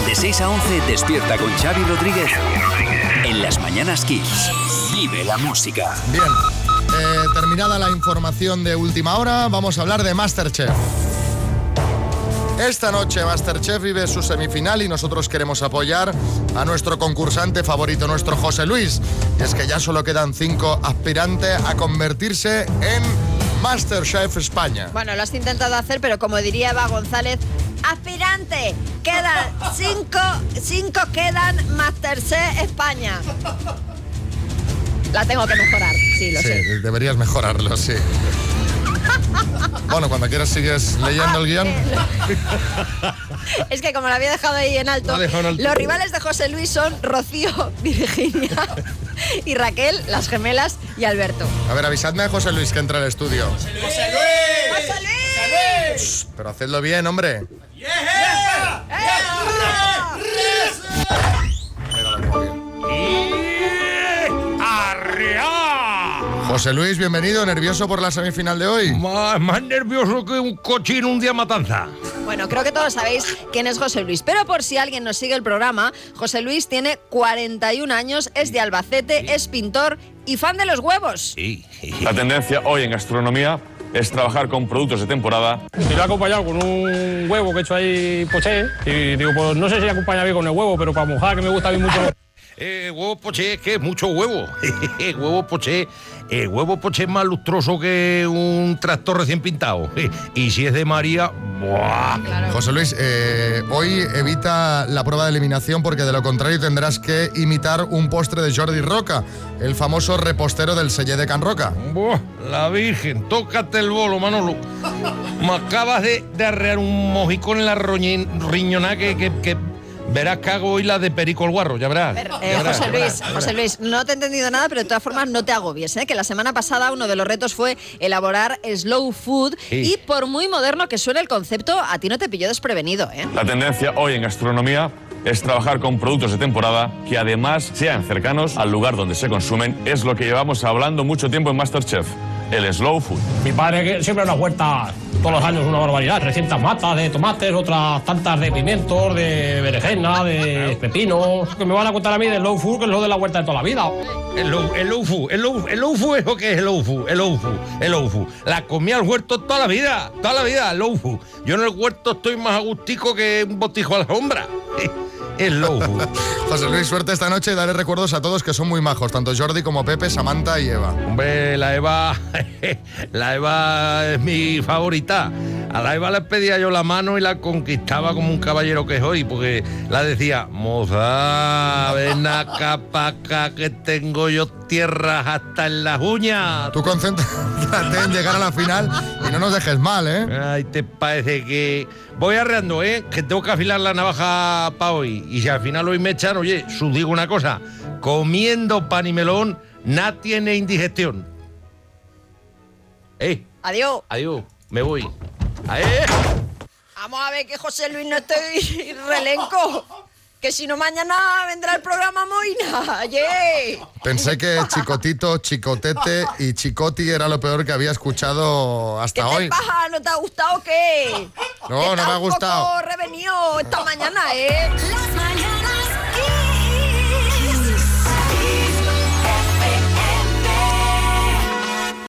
De 6 a 11 despierta con Xavi Rodríguez en Las Mañanas Kiss. Vive la música. Bien, terminada la información de última hora, vamos a hablar de MasterChef. Esta noche MasterChef vive su semifinal y nosotros queremos apoyar a nuestro concursante favorito, nuestro José Luis. Y es que ya solo quedan 5 aspirantes a convertirse en MasterChef España. Bueno, lo has intentado hacer, pero como diría Eva González, aspirante, quedan 5 quedan MasterChef España. La tengo que mejorar, sí, lo sé. Sí, deberías mejorarlo, sí. Bueno, cuando quieras sigues leyendo el guión. Es que como lo había dejado ahí en alto, los rivales de José Luis son Rocío, Virginia y Raquel, las gemelas, y Alberto. A ver, avisadme a José Luis que entra al estudio. ¡José Luis! ¡José Luis! Shh, pero hacedlo bien, hombre. ¡Yeah! José Luis, bienvenido. ¿Nervioso por la semifinal de hoy? Más nervioso que un cochino un día matanza. Bueno, creo que todos sabéis quién es José Luis, pero por si alguien nos sigue el programa, José Luis tiene 41 años, es de Albacete, es pintor y fan de los huevos. Sí. La tendencia hoy en gastronomía es trabajar con productos de temporada. Y lo he acompañado con un huevo que he hecho ahí poché. Y digo, pues no sé si acompaña bien con el huevo, pero para mojar, que me gusta a mí mucho. Huevo poché, que es mucho huevo. Huevo poché es más lustroso que un tractor recién pintado. Y si es de María, ¡buah! Claro. José Luis, hoy evita la prueba de eliminación porque de lo contrario tendrás que imitar un postre de Jordi Roca, el famoso repostero del Sellé de Can Roca. ¡Buah! La Virgen, tócate el bolo, Manolo. Me acabas de arrear un mojicón en la riñonada que verás que hago hoy la de Perico el Guarro, ya verás. José Luis, no te he entendido nada, pero de todas formas no te agobies, ¿eh? Que la semana pasada uno de los retos fue elaborar slow food y por muy moderno que suene el concepto, a ti no te pilló desprevenido, ¿eh? La tendencia hoy en gastronomía es trabajar con productos de temporada que además sean cercanos al lugar donde se consumen. Es lo que llevamos hablando mucho tiempo en MasterChef, el slow food. Mi padre que siempre una huerta todos los años una barbaridad, 300 matas de tomates, otras tantas de pimientos, de berenjena, de pepinos. Que me van a contar a mí del slow food, que es lo de la huerta de toda la vida. El low food es lo que es el low food. La comí al huerto toda la vida, el low food. Yo en el huerto estoy más agustico que un botijo a la sombra. El low food. José Luis, suerte esta noche y daré recuerdos a todos que son muy majos, tanto Jordi como Pepe, Samantha y Eva. Hombre, la Eva es mi favorita. A la Eva le pedía yo la mano y la conquistaba como un caballero que soy, porque la decía, moza, ven acá pa' acá que tengo yo tierras hasta en las uñas. Tú concéntrate en llegar a la final y no nos dejes mal, ¿eh? Ay, te parece que... Voy arreando, que tengo que afilar la navaja para hoy. Y si al final hoy me echan, oye, os digo una cosa, comiendo pan y melón, nada tiene indigestión. Adiós. Adiós, me voy. Vamos a ver que José Luis no estoy relenco. Que si no mañana vendrá el programa Moina. Yeah. Pensé que Chicotito, Chicotete y Chicoti era lo peor que había escuchado hasta hoy. ¿Qué te pasa? ¿No te ha gustado o qué? No me ha gustado. Está un poco revenido esta mañana, ¿eh? Las mañanas.